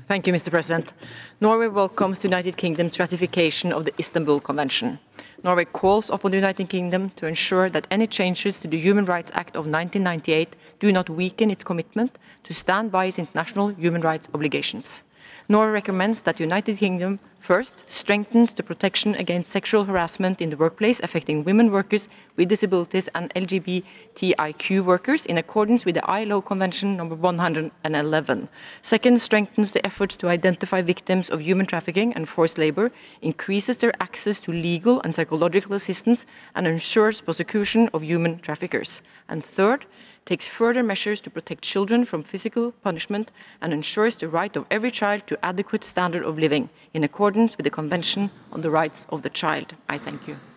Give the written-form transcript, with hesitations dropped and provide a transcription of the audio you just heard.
Thank you, Mr. President. Norway welcomes the United Kingdom's ratification of the Istanbul Convention. Norway calls upon the United Kingdom to ensure that any changes to the Human Rights Act of 1998 do not weaken its commitment to stand by its international human rights obligations. Norway recommends that the United Kingdom first strengthens the protection against sexual harassment in the workplace affecting women workers with disabilities and LGBTIQ workers in accordance with the ILO Convention number 111. Second, strengthens the efforts to identify victims of human trafficking and forced labor, increases their access to legal and psychological assistance, and ensures prosecution of human traffickers. And third, takes further measures to protect children from physical punishment and ensures the right of every child to adequate standard of living in accordance with the Convention on the Rights of the Child. I thank you.